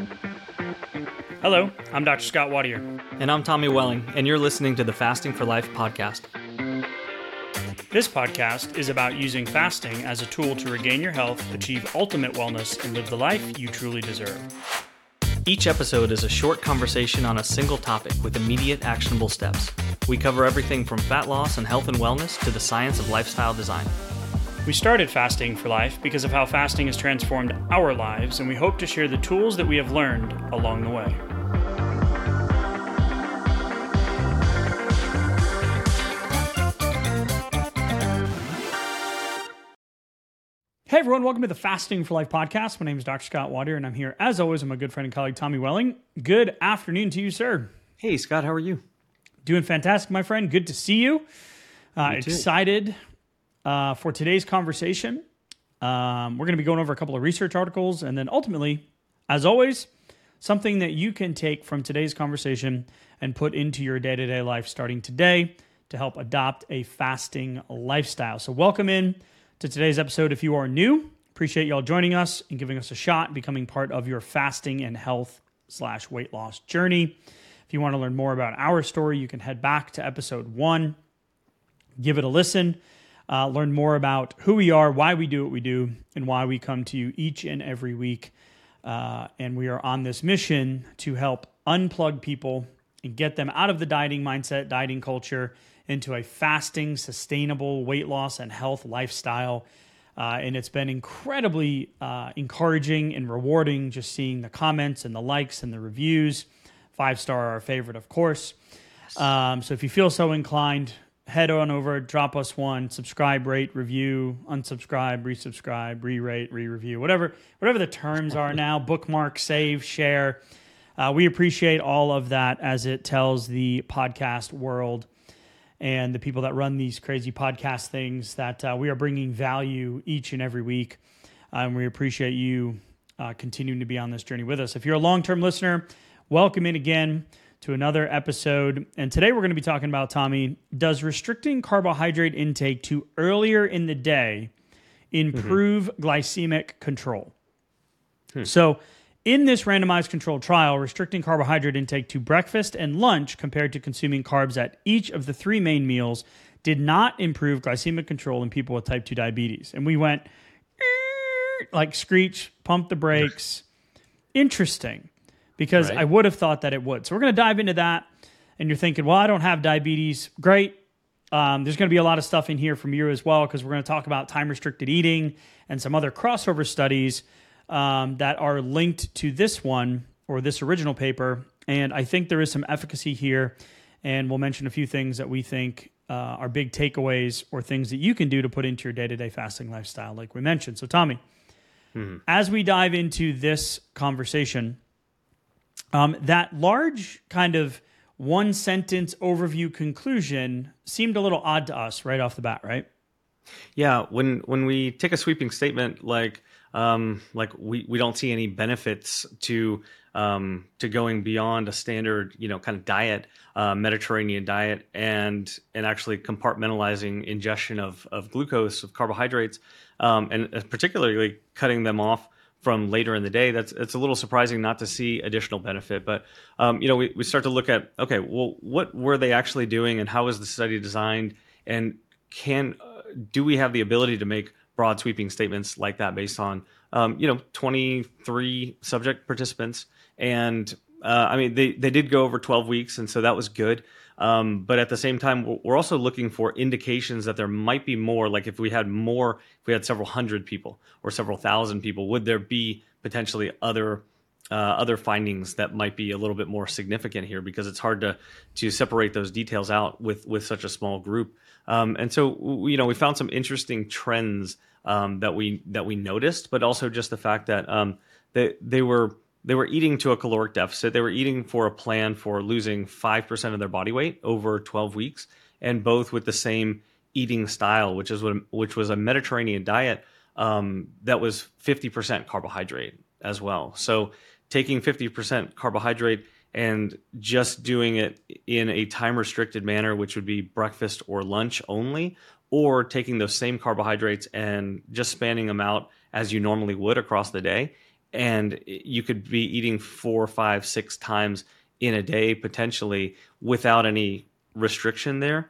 Hello, I'm Dr. Scott Wadier. And I'm Tommy Welling, and you're listening to the Fasting for Life podcast. This podcast is about using fasting as a tool to regain your health, achieve ultimate wellness, and live the life you truly deserve. Each episode is a short conversation on a single topic with immediate actionable steps. We cover everything from fat loss and health and wellness to the science of lifestyle design. We started Fasting for Life because of how fasting has transformed our lives, and we hope to share the tools that we have learned along the way. Hey everyone, welcome to the Fasting for Life podcast. My name is Dr. Scott Wadier, and I'm here, as always, with my good friend and colleague, Tommy Welling. Good afternoon to you, sir. Hey, Scott, how are you? Doing fantastic, my friend. Good to see you. Excited for today's conversation. We're going to be going over a couple of research articles, and then ultimately, as always, something that you can take from today's conversation and put into your day-to-day life starting today to help adopt a fasting lifestyle. So welcome in to today's episode. If you are new, appreciate y'all joining us and giving us a shot, becoming part of your fasting and health/weight loss journey. If you want to learn more about our story, you can head back to episode 1, give it a listen, learn more about who we are, why we do what we do, and why we come to you each and every week. And we are on this mission to help unplug people and get them out of the dieting mindset, dieting culture, into a fasting, sustainable weight loss and health lifestyle. And it's been incredibly encouraging and rewarding just seeing the comments and the likes and the reviews. 5-star our favorite, of course. So if you feel so inclined, head on over, drop us one, subscribe, rate, review, unsubscribe, resubscribe, re-rate, re-review, whatever the terms are now, bookmark, save, share. We appreciate all of that as it tells the podcast world and the people that run these crazy podcast things that we are bringing value each and every week. And we appreciate you continuing to be on this journey with us. If you're a long-term listener, welcome in again to another episode. And today we're going to be talking about, Tommy, does restricting carbohydrate intake to earlier in the day improve glycemic control? So in this randomized controlled trial, restricting carbohydrate intake to breakfast and lunch compared to consuming carbs at each of the 3 main meals did not improve glycemic control in people with type 2 diabetes. And we went like screech, pump the brakes. Interesting, because I would have thought that it would. So we're going to dive into that. And you're thinking, well, I don't have diabetes. Great. There's going to be a lot of stuff in here from you as well, because we're going to talk about time-restricted eating and some other crossover studies that are linked to this one or this original paper. And I think there is some efficacy here. And we'll mention a few things that we think are big takeaways or things that you can do to put into your day-to-day fasting lifestyle, like we mentioned. So, Tommy, as we dive into this conversation, that large kind of one-sentence overview conclusion seemed a little odd to us right off the bat, right? Yeah, when we take a sweeping statement like we don't see any benefits to going beyond a standard, kind of diet, Mediterranean diet, and actually compartmentalizing ingestion of glucose, of carbohydrates, and particularly cutting them off from later in the day. It's a little surprising not to see additional benefit. But we start to look at, okay, well, what were they actually doing, and how was the study designed, and do we have the ability to make broad sweeping statements like that based on 23 subject participants? And they did go over 12 weeks, and so that was good. But at the same time, we're also looking for indications that there might be more. Like if we had several hundred people or several thousand people, would there be potentially other findings that might be a little bit more significant here? Because it's hard to separate those details out with such a small group. And so we found some interesting trends that we noticed, but also just the fact that they were eating to a caloric deficit. They were eating for a plan for losing 5% of their body weight over 12 weeks, and both with the same eating style, which was a Mediterranean diet that was 50% carbohydrate as well. So taking 50% carbohydrate and just doing it in a time-restricted manner, which would be breakfast or lunch only, or taking those same carbohydrates and just spanning them out as you normally would across the day, and you could be eating 4, 5, 6 times in a day potentially without any restriction there,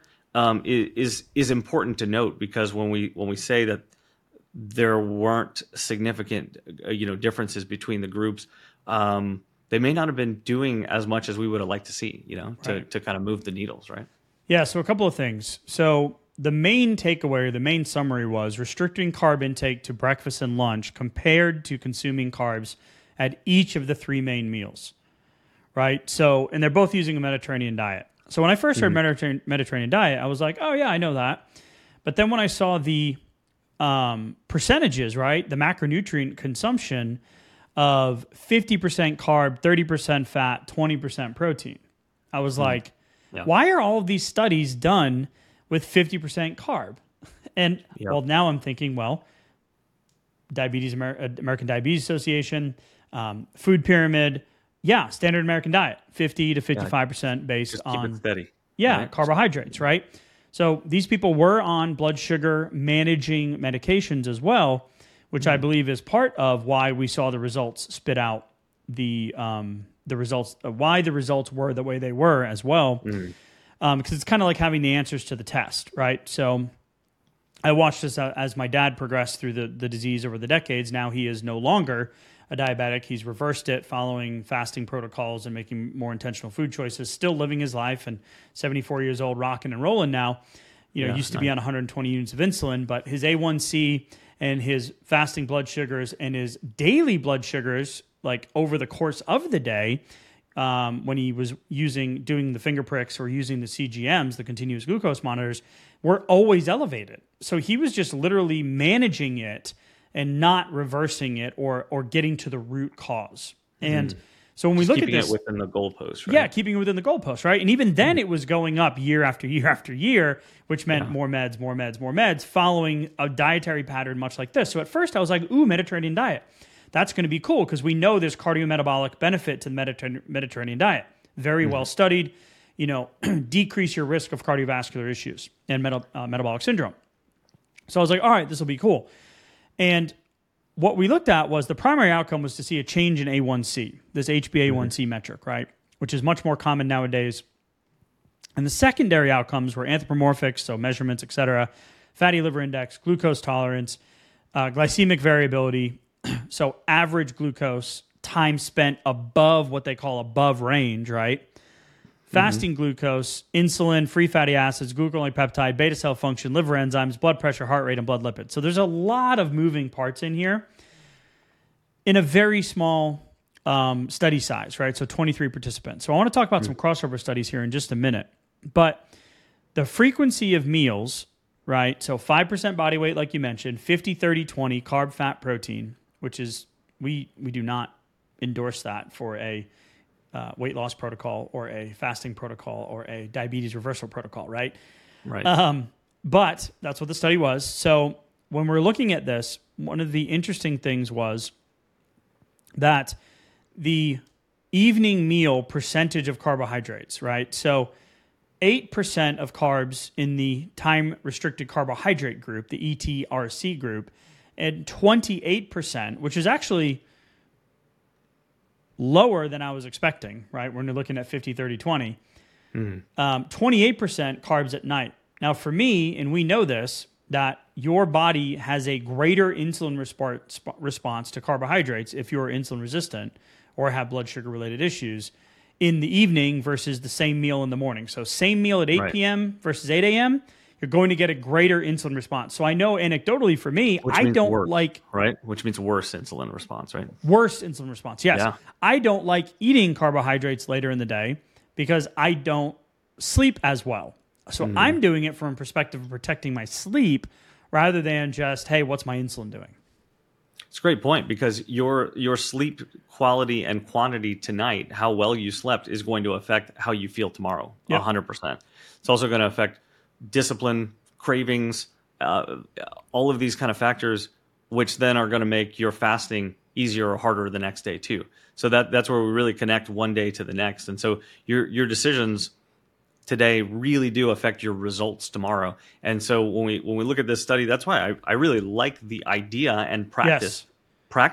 is important to note, because when we say that there weren't significant differences between the groups, they may not have been doing as much as we would have liked to see, to kind of move the needles, right? Yeah, so a couple of things. So the main takeaway, or the main summary, was restricting carb intake to breakfast and lunch compared to consuming carbs at each of the 3 main meals, right? So, and they're both using a Mediterranean diet. So when I first heard Mediterranean diet, I was like, oh yeah, I know that. But then when I saw the percentages, right, the macronutrient consumption of 50% carb, 30% fat, 20% protein, I was like, why are all of these studies done with 50% carb? And well, now I'm thinking, well, American Diabetes Association, food pyramid, standard American diet, 50 to 55% based on keep it steady. Right? Carbohydrates, right? So these people were on blood sugar managing medications as well, which I believe is part of why we saw the results spit out the results, why the results were the way they were as well. Because it's kind of like having the answers to the test, right? So I watched this as my dad progressed through the disease over the decades. Now he is no longer a diabetic. He's reversed it following fasting protocols and making more intentional food choices, still living his life, and 74 years old, rocking and rolling now. Used to be on 120 units of insulin, but his A1C and his fasting blood sugars and his daily blood sugars, like over the course of the day, when he was doing the finger pricks or using the CGMs, the continuous glucose monitors, were always elevated. So he was just literally managing it and not reversing it or getting to the root cause. And so when we look at this, keeping it within the goalpost, right? Yeah, keeping it within the goalpost, right? And even then it was going up year after year after year, which meant more meds, following a dietary pattern much like this. So at first I was like, ooh, Mediterranean diet. That's going to be cool because we know there's cardiometabolic benefit to the Mediterranean diet. Very well studied, decrease your risk of cardiovascular issues and metabolic syndrome. So I was like, all right, this will be cool. And what we looked at was the primary outcome was to see a change in A1C, this HbA1c metric, right? Which is much more common nowadays. And the secondary outcomes were anthropomorphic, so measurements, et cetera, fatty liver index, glucose tolerance, glycemic variability, so average glucose, time spent above what they call above range, right? Fasting glucose, insulin, free fatty acids, glucuronide peptide, beta cell function, liver enzymes, blood pressure, heart rate, and blood lipids. So there's a lot of moving parts in here in a very small study size, right? So 23 participants. So I want to talk about some crossover studies here in just a minute. But the frequency of meals, right? So 5% body weight, like you mentioned, 50, 30, 20, carb, fat, protein, which is, we do not endorse that for a weight loss protocol or a fasting protocol or a diabetes reversal protocol, right? Right. But that's what the study was. So when we're looking at this, one of the interesting things was that the evening meal percentage of carbohydrates, right? So 8% of carbs in the time-restricted carbohydrate group, the ETRC group, and 28%, which is actually lower than I was expecting, right? When you're looking at 50, 30, 20. 28% carbs at night. Now, for me, and we know this, that your body has a greater insulin response to carbohydrates if you're insulin resistant or have blood sugar related issues in the evening versus the same meal in the morning. So same meal at 8 p.m. versus 8 a.m., you're going to get a greater insulin response. So I know anecdotally for me, I don't worse, like... Right? Which means worse insulin response, right? Worse insulin response, yes. Yeah. I don't like eating carbohydrates later in the day because I don't sleep as well. So I'm doing it from a perspective of protecting my sleep rather than just, hey, what's my insulin doing? It's a great point because your sleep quality and quantity tonight, how well you slept, is going to affect how you feel tomorrow, 100%. It's also going to affect discipline, cravings, all of these kind of factors, which then are going to make your fasting easier or harder the next day too. So that's where we really connect one day to the next. And so your decisions today really do affect your results tomorrow. And so when we look at this study, that's why I really like the idea and practice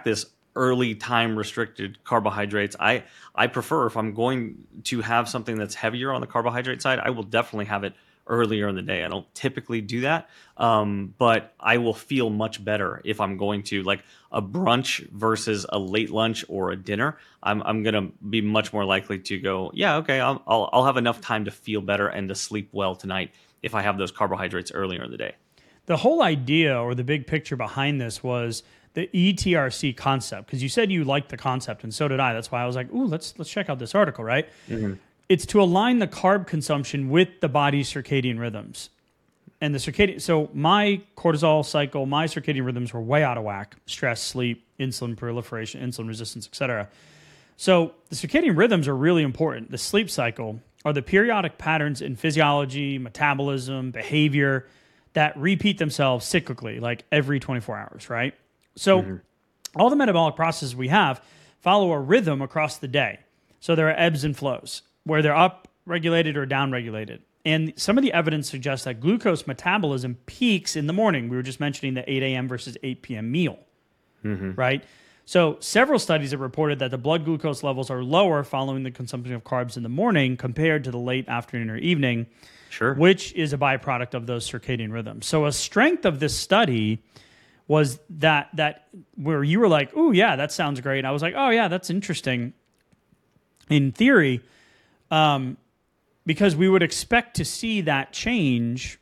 early time restricted carbohydrates. I prefer, if I'm going to have something that's heavier on the carbohydrate side, I will definitely have it earlier in the day. I don't typically do that, but I will feel much better if I'm going to, like, a brunch versus a late lunch or a dinner. I'm going to be much more likely to go, yeah, okay, I'll have enough time to feel better and to sleep well tonight if I have those carbohydrates earlier in the day. The whole idea or the big picture behind this was the ETRC concept, because you said you liked the concept, and so did I. That's why I was like, ooh, let's check out this article, right? Mm-hmm. It's to align the carb consumption with the body's circadian rhythms. And the circadian, so my cortisol cycle, my circadian rhythms were way out of whack: stress, sleep, insulin proliferation, insulin resistance, etc. So the circadian rhythms are really important. The sleep cycle are the periodic patterns in physiology, metabolism, behavior that repeat themselves cyclically, like every 24 hours, right? So all the metabolic processes we have follow a rhythm across the day. So there are ebbs and flows, where they're up-regulated or down-regulated. And some of the evidence suggests that glucose metabolism peaks in the morning. We were just mentioning the 8 a.m. versus 8 p.m. meal, right? So several studies have reported that the blood glucose levels are lower following the consumption of carbs in the morning compared to the late afternoon or evening, which is a byproduct of those circadian rhythms. So a strength of this study was that where you were like, ooh, yeah, that sounds great. And I was like, oh, yeah, that's interesting in theory, because we would expect to see that change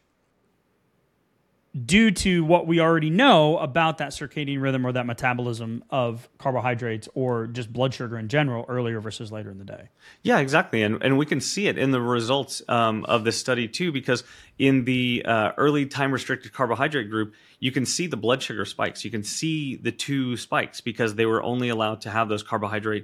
due to what we already know about that circadian rhythm or that metabolism of carbohydrates or just blood sugar in general earlier versus later in the day. Yeah, exactly. And we can see it in the results of this study too, because in the early time restricted carbohydrate group, you can see the blood sugar spikes. You can see the 2 spikes because they were only allowed to have those carbohydrate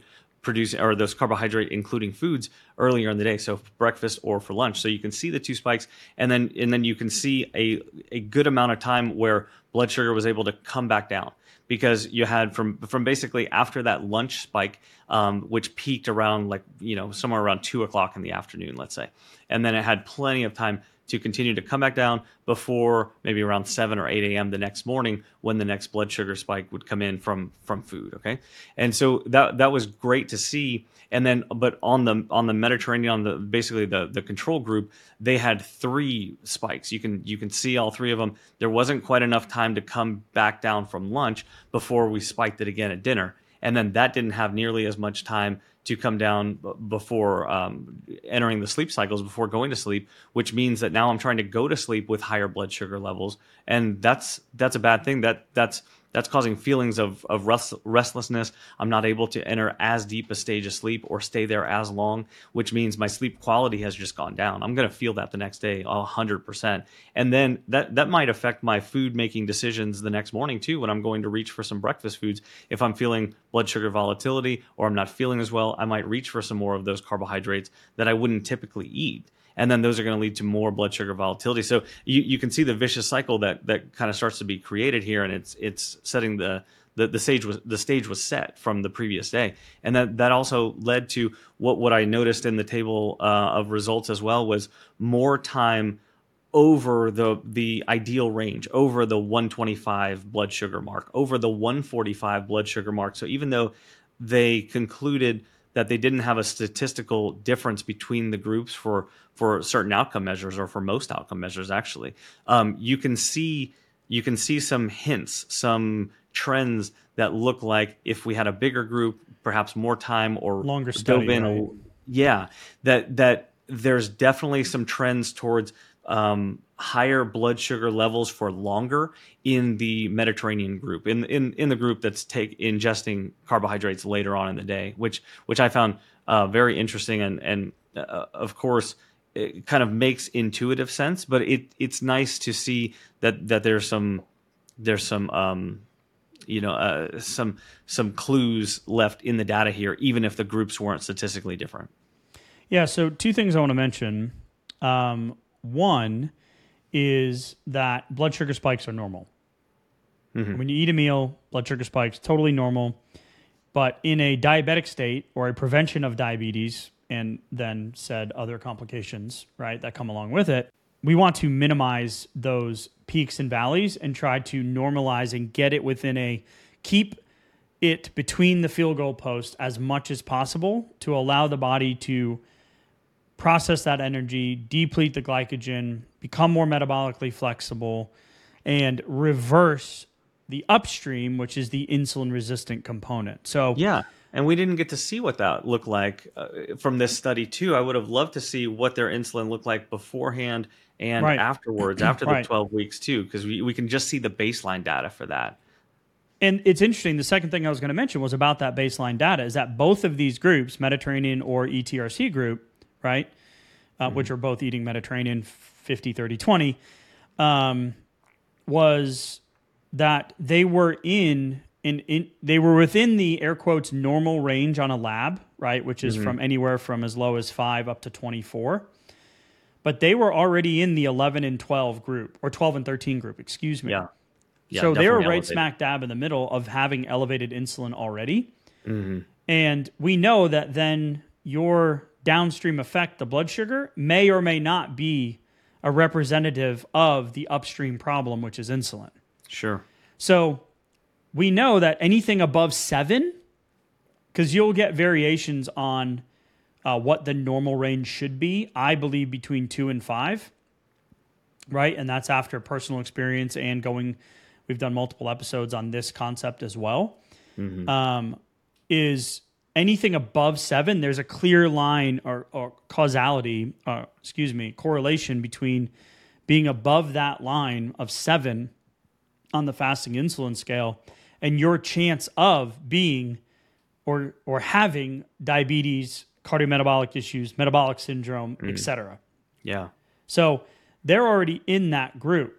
including foods earlier in the day, so breakfast or for lunch. So you can see the 2 spikes, and then you can see a good amount of time where blood sugar was able to come back down, because you had from basically after that lunch spike, which peaked around somewhere around 2 o'clock in the afternoon, let's say, and then it had plenty of time to continue to come back down before maybe around 7 or 8 a.m. the next morning, when the next blood sugar spike would come in from food. Okay, and so that was great to see. And then, but on the Mediterranean, on the control group, they had 3 spikes. You can see all 3 of them. There wasn't quite enough time to come back down from lunch before we spiked it again at dinner, and then that didn't have nearly as much time to come down before entering the sleep cycles, before going to sleep, which means that now I'm trying to go to sleep with higher blood sugar levels, and that's a bad thing. That's causing feelings of restlessness. I'm not able to enter as deep a stage of sleep or stay there as long, which means my sleep quality has just gone down. I'm going to feel that the next day 100%. And then that might affect my food making decisions the next morning too, when I'm going to reach for some breakfast foods. If I'm feeling blood sugar volatility or I'm not feeling as well, I might reach for some more of those carbohydrates that I wouldn't typically eat. And then those are going to lead to more blood sugar volatility. So you can see the vicious cycle that kind of starts to be created here, and it's setting the stage was set from the previous day, and that also led to what I noticed in the table of results as well, was more time over the ideal range, over the 125 blood sugar mark, over the 145 blood sugar mark. So even though they concluded that they didn't have a statistical difference between the groups for certain outcome measures, or for most outcome measures, actually, you can see some hints, some trends that look like if we had a bigger group, perhaps more time or longer study, right? That there's definitely some trends towards higher blood sugar levels for longer in the Mediterranean group, in the group that's ingesting carbohydrates later on in the day, which I found very interesting, and of course it kind of makes intuitive sense, but it's nice to see that there's some clues left in the data here, even if the groups weren't statistically different. Yeah. So 2 things I want to mention. One is that blood sugar spikes are normal. Mm-hmm. When you eat a meal, blood sugar spikes, totally normal. But in a diabetic state, or a prevention of diabetes, and then said other complications, right, that come along with it, we want to minimize those peaks and valleys and try to normalize and get it within keep it between the field goal post as much as possible to allow the body to process that energy, deplete the glycogen, become more metabolically flexible, and reverse the upstream, which is the insulin resistant component. So yeah. And we didn't get to see what that looked like from this study too. I would have loved to see what their insulin looked like beforehand and afterwards, after the 12 weeks too, because we can just see the baseline data for that. And it's interesting. The second thing I was going to mention was about that baseline data is that both of these groups, Mediterranean or ETRC group, right, which are both eating Mediterranean 50, 30, 20, was that they were they were within the air quotes normal range on a lab, right, which is from anywhere from as low as 5 up to 24. But they were already in the 11 and 12 group, or 12 and 13 group, excuse me. Yeah. So they were right smack dab in the middle of having elevated insulin already. And we know that then your downstream effect, the blood sugar, may or may not be a representative of the upstream problem, which is insulin. Sure. So we know that anything above 7, because you'll get variations on what the normal range should be, I believe between 2 and 5, right? And that's after personal experience and we've done multiple episodes on this concept as well, is anything above 7, there's a clear line or correlation between being above that line of 7 on the fasting insulin scale and your chance of being or having diabetes, cardiometabolic issues, metabolic syndrome, etc. Yeah. So they're already in that group.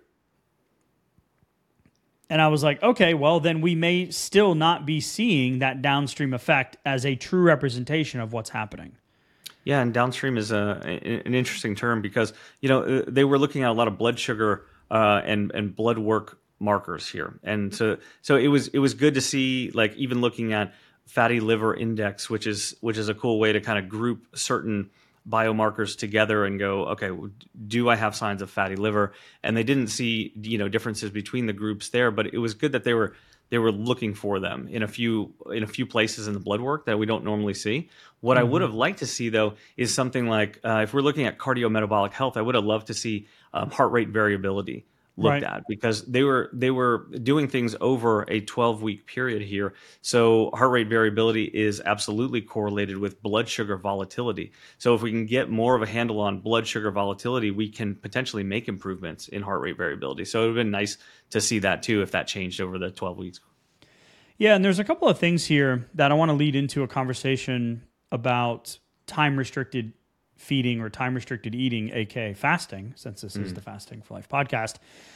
And I was like, okay, well, then we may still not be seeing that downstream effect as a true representation of what's happening. Yeah, and downstream is an interesting term because, they were looking at a lot of blood sugar and blood work markers here. And so it was good to see, like, even looking at fatty liver index, which is a cool way to kind of group certain biomarkers together and go, okay, do I have signs of fatty liver? And they didn't see, differences between the groups there, but it was good that they were looking for them in a few places in the blood work that we don't normally see. What I would have liked to see though is something like if we're looking at cardiometabolic health, I would have loved to see heart rate variability looked at, because they were doing things over a 12-week period here. So heart rate variability is absolutely correlated with blood sugar volatility. So if we can get more of a handle on blood sugar volatility, we can potentially make improvements in heart rate variability. So it would have been nice to see that too if that changed over the 12 weeks. Yeah, and there's a couple of things here that I want to lead into a conversation about time-restricted feeding or time-restricted eating, aka fasting, since this is the Fasting for Life podcast,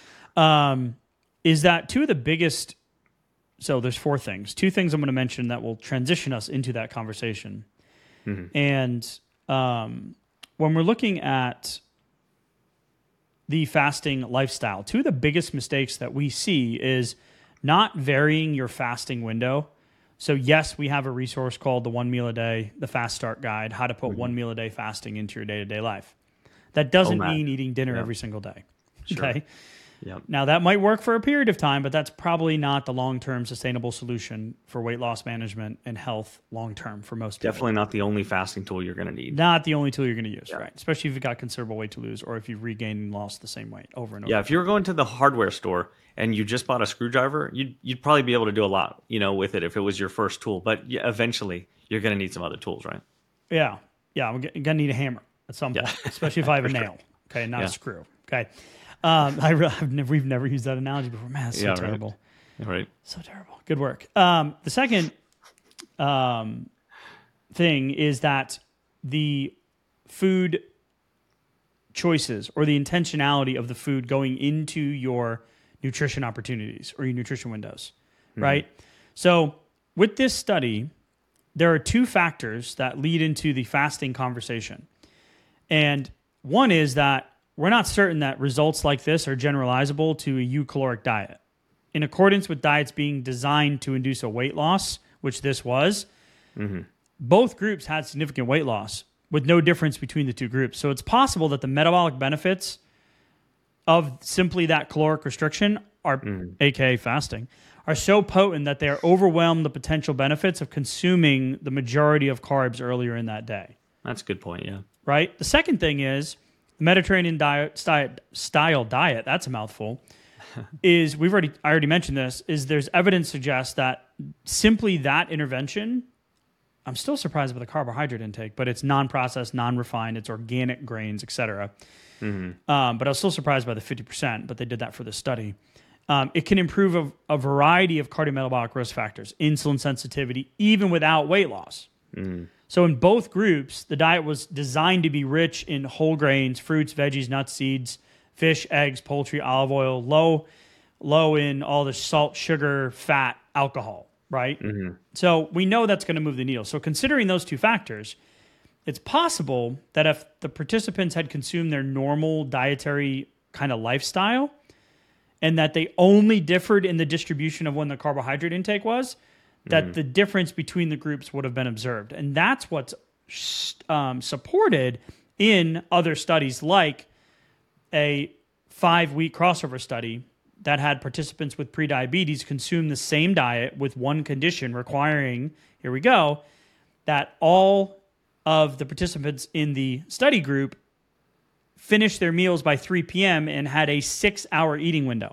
is that two of the biggest... So there's 4 things. 2 things I'm going to mention that will transition us into that conversation. And when we're looking at the fasting lifestyle, 2 of the biggest mistakes that we see is not varying your fasting window. So yes, we have a resource called the 1 Meal a Day, the Fast Start Guide, how to put 1 meal a day fasting into your day-to-day life. That doesn't mean eating dinner every single day. Sure. Okay. Yep. Now that might work for a period of time, but that's probably not the long-term sustainable solution for weight loss management and health long-term for most people. Definitely not the only fasting tool you're going to need. Not the only tool you're going to use, right? Especially if you've got considerable weight to lose or if you've regained and lost the same weight over and over. Yeah, if you're going to the hardware store and you just bought a screwdriver, you'd probably be able to do a lot, with it if it was your first tool. But eventually, you're going to need some other tools, right? Yeah. I'm going to need a hammer at some point, especially if I have a nail, okay, not a screw, okay? We've never used that analogy before. Man, that's so terrible. Right. So terrible. Good work. The second thing is that the food choices or the intentionality of the food going into your nutrition opportunities or your nutrition windows, right? So with this study, there are 2 factors that lead into the fasting conversation. And one is that we're not certain that results like this are generalizable to a eukalorie diet. In accordance with diets being designed to induce a weight loss, which this was, both groups had significant weight loss with no difference between the 2 groups. So it's possible that the metabolic benefits of simply that caloric restriction, aka fasting, are so potent that they are overwhelm the potential benefits of consuming the majority of carbs earlier in that day. That's a good point, yeah. Right? The second thing is the Mediterranean style diet, that's a mouthful, is I already mentioned this, is there's evidence suggests that simply that intervention, I'm still surprised by the carbohydrate intake, but it's non-processed, non-refined, it's organic grains, etc. But I was still surprised by the 50%, but they did that for the study. It can improve a variety of cardiometabolic risk factors, insulin sensitivity, even without weight loss. So in both groups, the diet was designed to be rich in whole grains, fruits, veggies, nuts, seeds, fish, eggs, poultry, olive oil, low in all the salt, sugar, fat, alcohol, right? So we know that's going to move the needle. So considering those two factors, it's possible that if the participants had consumed their normal dietary kind of lifestyle and that they only differed in the distribution of when the carbohydrate intake was, that the difference between the groups would have been observed. And that's what's supported in other studies, like a 5-week crossover study that had participants with prediabetes consume the same diet with one condition requiring, here we go, that all of the participants in the study group finished their meals by 3 p.m. and had a 6-hour eating window.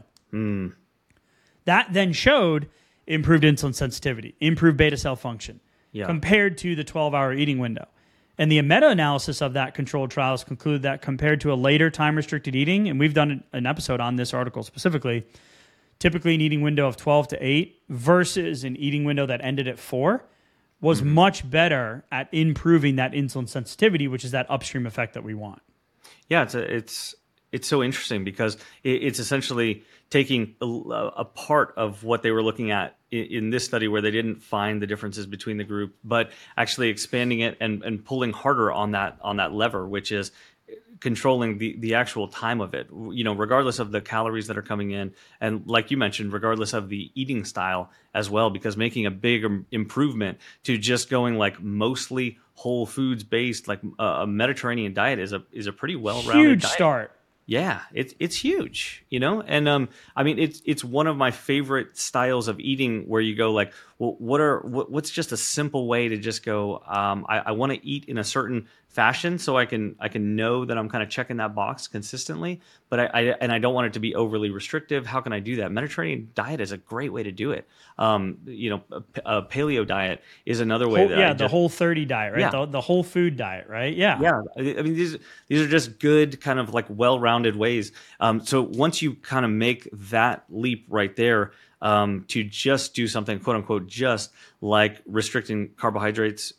That then showed improved insulin sensitivity, improved beta cell function, compared to the 12-hour eating window. And the meta-analysis of that controlled trials concluded that compared to a later time-restricted eating, and we've done an episode on this article specifically, typically an eating window of 12 to 8 versus an eating window that ended at 4 was much better at improving that insulin sensitivity, which is that upstream effect that we want. Yeah, it's so interesting because it's essentially taking a part of what they were looking at in this study where they didn't find the differences between the group, but actually expanding it and pulling harder on that lever, which is controlling the actual time of it, regardless of the calories that are coming in. And like you mentioned, regardless of the eating style as well, because making a big improvement to just going like mostly whole foods based, like a Mediterranean diet is a pretty well-rounded huge diet. Start. Yeah, it's huge, and I mean it's one of my favorite styles of eating where you go like, well, what's just a simple way to just go, I want to eat in a certain fashion so I can know that I'm kind of checking that box consistently, but I don't want it to be overly restrictive. How can I do that? Mediterranean diet is a great way to do it. A paleo diet is another way. The Whole30 diet, right? Yeah. The whole food diet, right? Yeah. Yeah. I mean, these are just good kind of like well-rounded ways. So once you kind of make that leap right there, to just do something quote unquote just like restricting carbohydrates,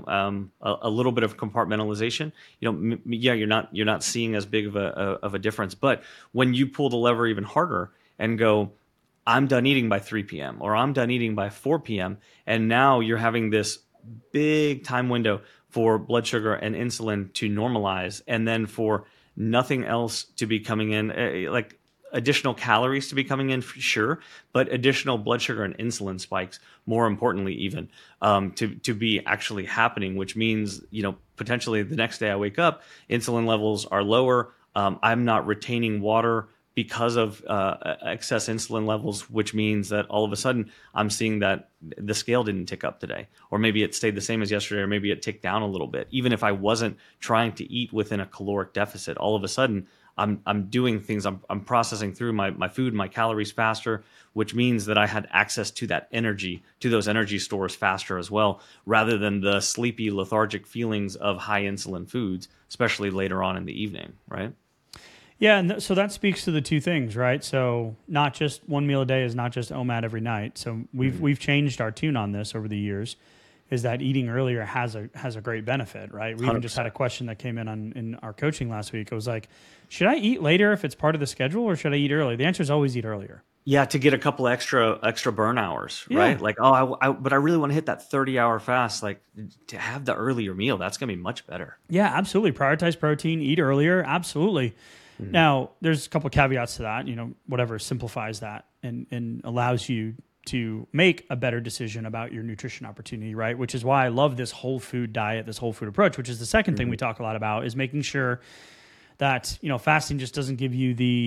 a little bit of compartmentalization, you're not seeing as big of a difference. But when you pull the lever even harder and go, I'm done eating by 3 p.m. or I'm done eating by 4 p.m. and now you're having this big time window for blood sugar and insulin to normalize, and then for nothing else to be coming in, like additional calories to be coming in, sure, but additional blood sugar and insulin spikes, more importantly even, to be actually happening, which means, potentially the next day I wake up, insulin levels are lower, I'm not retaining water because of excess insulin levels, which means that all of a sudden I'm seeing that the scale didn't tick up today, or maybe it stayed the same as yesterday, or maybe it ticked down a little bit. Even if I wasn't trying to eat within a caloric deficit, all of a sudden I'm doing things, I'm processing through my food, my calories faster, which means that I had access to that energy, to those energy stores faster as well, rather than the sleepy, lethargic feelings of high insulin foods, especially later on in the evening, right? Yeah, and so that speaks to the two things, right? So not just one meal a day is not just OMAD every night. So we've changed our tune on this over the years, is that eating earlier has a great benefit, right? We 100%. Even just had a question that came in our coaching last week. It was like, should I eat later if it's part of the schedule, or should I eat early? The answer is always eat earlier. Yeah, to get a couple extra burn hours, right? Like, but I really want to hit that 30-hour fast. Like, to have the earlier meal, that's going to be much better. Yeah, absolutely. Prioritize protein, eat earlier, absolutely. Mm-hmm. Now, there's a couple caveats to that. Whatever simplifies that and allows you to make a better decision about your nutrition opportunity, right? Which is why I love this whole food diet, this whole food approach, which is the second thing we talk a lot about, is making sure that, fasting just doesn't give you the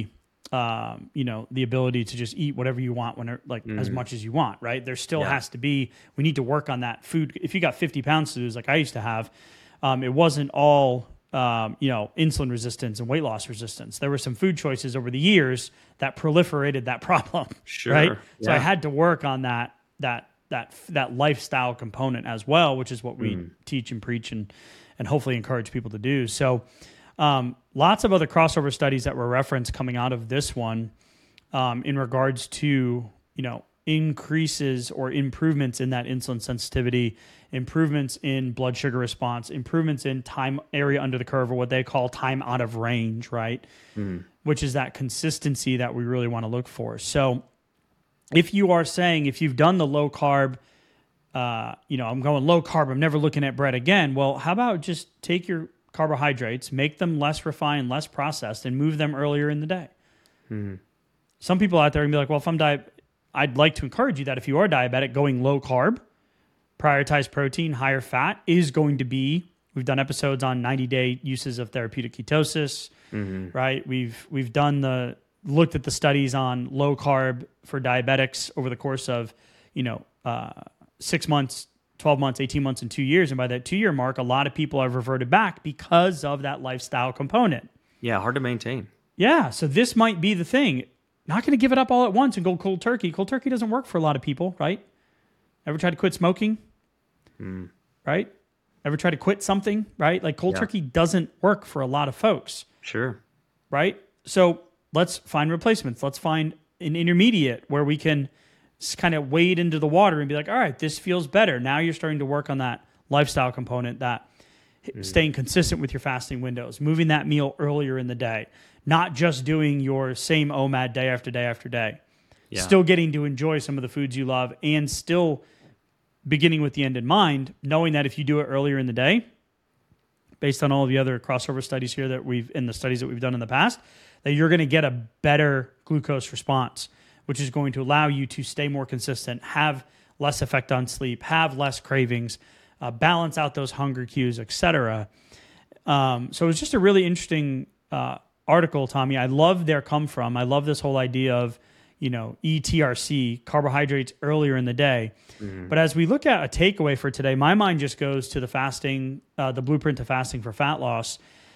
the ability to just eat whatever you want as much as you want, right? There still has to be, we need to work on that food. If you got 50 pounds to lose, like I used to have, it wasn't all, insulin resistance and weight loss resistance. There were some food choices over the years that proliferated that problem, sure. Right? Yeah. So I had to work on that lifestyle component as well, which is what we teach and preach and hopefully encourage people to do. So, lots of other crossover studies that were referenced coming out of this one in regards to, increases or improvements in that insulin sensitivity, improvements in blood sugar response, improvements in time area under the curve, or what they call time out of range, right? Which is that consistency that we really want to look for. So if you've done the low carb, I'm going low carb, I'm never looking at bread again. Well, how about just take your carbohydrates, make them less refined, less processed, and move them earlier in the day. Some people out there can be like, well, if I'd like to encourage you that if you are diabetic, going low carb, prioritize protein, higher fat is going to be, we've done episodes on 90-day uses of therapeutic ketosis, right? We've looked at the studies on low carb for diabetics over the course of, 6 months, 12 months, 18 months, and 2 years. And by that 2-year mark, a lot of people have reverted back because of that lifestyle component. Yeah, hard to maintain. Yeah, so this might be the thing. Not going to give it up all at once and go cold turkey. Cold turkey doesn't work for a lot of people, right? Ever tried to quit smoking? Right? Ever try to quit something, right? Like cold turkey doesn't work for a lot of folks. Sure. Right? So let's find replacements. Let's find an intermediate where we can kind of wade into the water and be like, all right, this feels better. Now you're starting to work on that lifestyle component, that staying consistent with your fasting windows, moving that meal earlier in the day, not just doing your same OMAD day after day after day. Still getting to enjoy some of the foods you love and still beginning with the end in mind, knowing that if you do it earlier in the day, based on all of the other crossover studies here and the studies that we've done in the past, that you're going to get a better glucose response, which is going to allow you to stay more consistent, have less effect on sleep, have less cravings, balance out those hunger cues, etc. So it's just a really interesting article, Tommy. I love their come from. I love this whole idea of, ETRC, carbohydrates earlier in the day. But as we look at a takeaway for today, my mind just goes to the fasting, the blueprint to fasting for fat loss.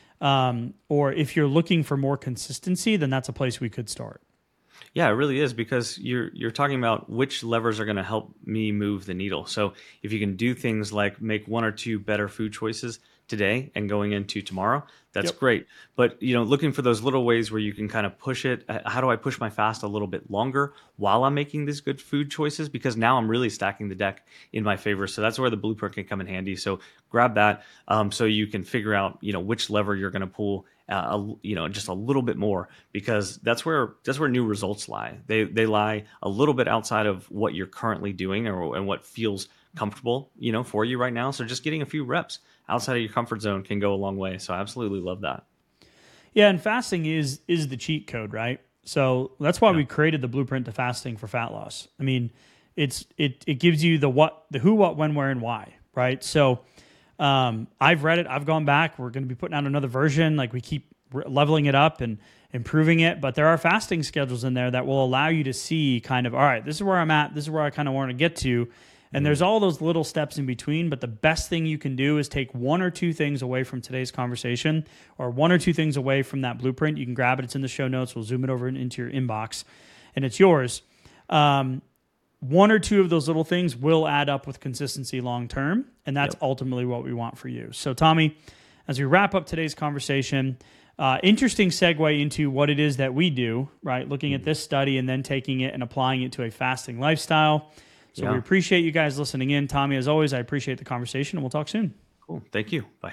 Or if you're looking for more consistency, then that's a place we could start. Yeah, it really is, because you're talking about which levers are going to help me move the needle. So if you can do things like make 1 or 2 better food choices today and going into tomorrow, that's great. But looking for those little ways where you can kind of push it. How do I push my fast a little bit longer while I'm making these good food choices? Because now I'm really stacking the deck in my favor. So that's where the blueprint can come in handy. So grab that so you can figure out which lever you're going to pull. Just a little bit more, because that's where new results lie. They lie a little bit outside of what you're currently doing and what feels comfortable, for you right now. So just getting a few reps outside of your comfort zone can go a long way. So I absolutely love that. Yeah, and fasting is the cheat code, right? So that's why we created the blueprint to fasting for fat loss. I mean, it gives you the who, what, when, where, and why, right? So I've read it. I've gone back. We're going to be putting out another version. Like we keep leveling it up and improving it. But there are fasting schedules in there that will allow you to see kind of, all right, this is where I'm at. This is where I kind of want to get to. And there's all those little steps in between. But the best thing you can do is take 1 or 2 things away from today's conversation, or 1 or 2 things away from that blueprint. You can grab it. It's in the show notes. We'll zoom it over into your inbox and it's yours. 1 or 2 of those little things will add up with consistency long term, and that's ultimately what we want for you. So, Tommy, as we wrap up today's conversation, interesting segue into what it is that we do, right? Looking at this study and then taking it and applying it to a fasting lifestyle. So we appreciate you guys listening in. Tommy, as always, I appreciate the conversation, and we'll talk soon. Cool. Thank you. Bye.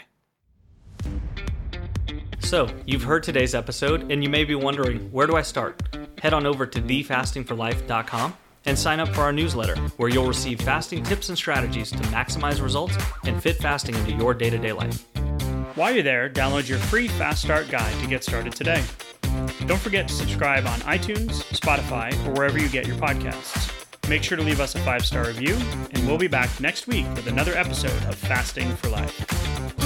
So, you've heard today's episode, and you may be wondering, where do I start? Head on over to thefastingforlife.com and sign up for our newsletter, where you'll receive fasting tips and strategies to maximize results and fit fasting into your day-to-day life. While you're there, download your free Fast Start guide to get started today. Don't forget to subscribe on iTunes, Spotify, or wherever you get your podcasts. Make sure to leave us a 5-star review, and we'll be back next week with another episode of Fasting for Life.